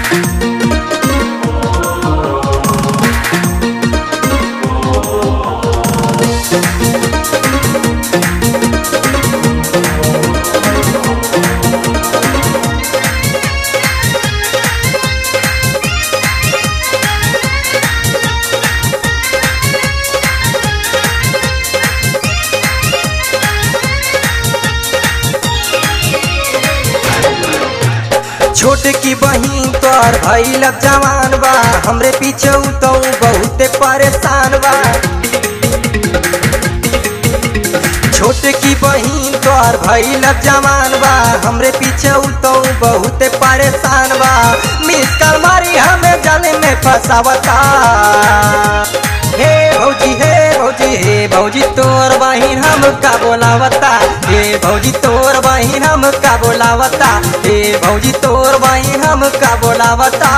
छोट की बहिन तोर भइल जवान बा, हमरे पीछे तो बहुते परेशान बा। छोट की बहिन तोर भइल जवान बा, हमरे पीछे तो बहुते परेशान बा। मिस कल मारी हमें जाले में फसावता। हे भौजी हे भौजी हे भौजी तोर बहिन हम का बोलावता। हे भौजी तोर बहिन हम का बोलावता। हे भौजी तोर बहिन हम का बोलावता।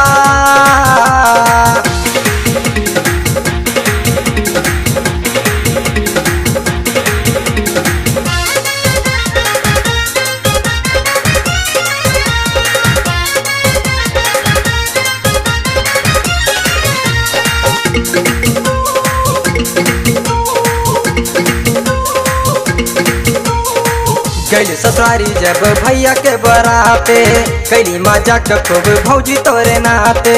गैली ससुरारी जब भैया के बराते, कैली मजाक खूब भौजी तोरे नाते।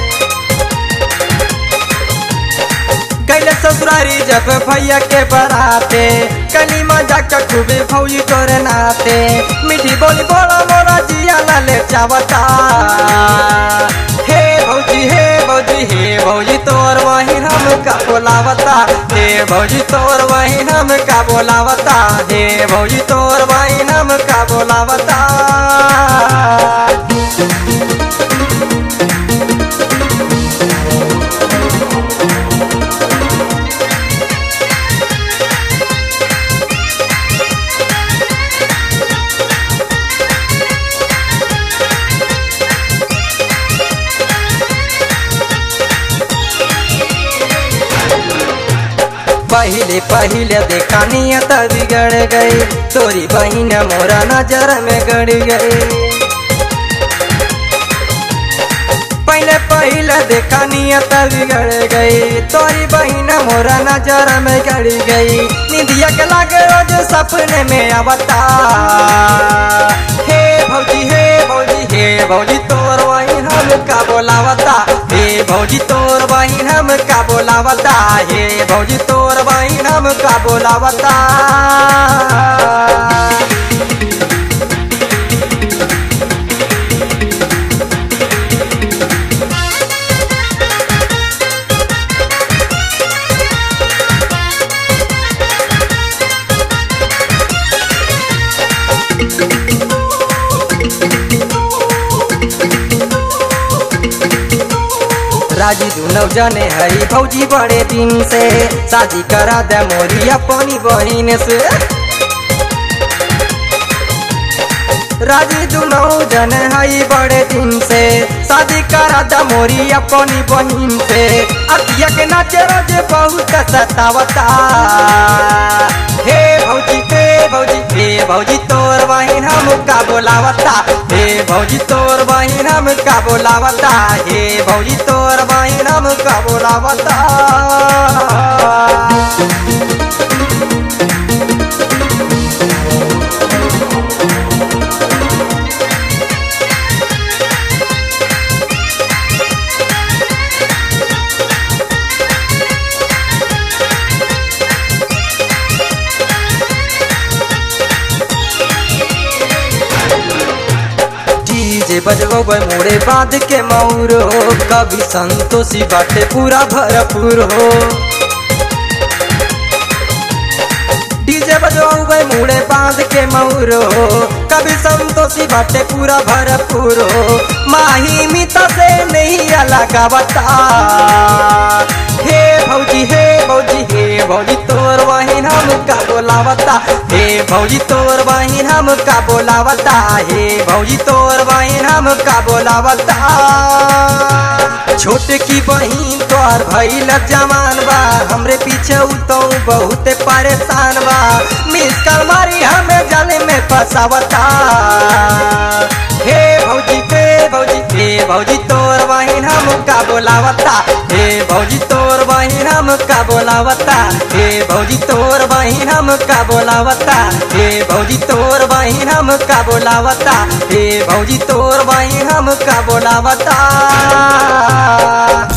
कैले ससुरारी जब भैया के बराते, कैली मजाक खूब भौजी तोरे नाते। मीठी बोली बोला मोरा जिया लाले चावता। हे भौजी हे भौजी हे भौजी तोर बहिन हम का बोलावता। हे भौजी तोर बहिन हम का बोलावता। हे भौजी तोर बहिन हम का बोलावता। पहले पहले देखा नियत बिगड़ गई, तोरी बहिन मोरा नजर में गड़ गई। पहले पहले देखा नियत बिगड़ गई, तोरी बहिन मोरा नजर में गड़ गई। निधिया के लागे रोज सपने में आवता। हे भौजी हे भौजी हे भौजी तोर बहिन हम का बोलावता। हे भौजी तोर बहिन हम का बोलावता। हे भौजी तोर बहिन हम का बोलावता। राजी दुनौ जने हरी भौजी बड़े दिन से, शादी करा दे मोरी अपनी बहिन से। राजी दुनौ जने हई बड़े दिन से, शादी करा दे मोरी अपनी बहिन से। अखिया के नाचे रोज बहुत सतावता। हे भौजी हे भौजी हे भौजी तोर बहिन हम का बोलावता। हे भौजी तोर बहिन हम का बोलावता। हे भौजी तोर बहिन हम का बोलावता। डीजे बजबो मोड़े बांध के मऊरो, कभी संतोषी बाटे पूरा भरपूर हो। डीजे बजबो मोड़े बांध के मऊरो, कभी संतोषी बाटे पूरा भरपूर हो। माही मिता से नहीं अलगावता। हे भौजी हे भौजी हे भौजी तोर बहिन हम हमका बोलावता। हे भौजी तोर बहिन हमका बोलावता। हे भौजी तोर बहिन हमका बोलावता। छोटे की बहिन तोर भइल जवान बा, हमरे पीछे तो बहुत परेशान बा। मिस कॉल मारी हमें जाले में फसावता। हे भौजी हे भौजी तोर बहिन हमका बोलावता। हे भौजी तोर बहिन हमका बोलावता। हे भौजी तोर बहिन हमका बोलावता। हे भौजी तोर बहिन हमका बोलावता। हे भौजी तोर बहिन हमका बोलावता।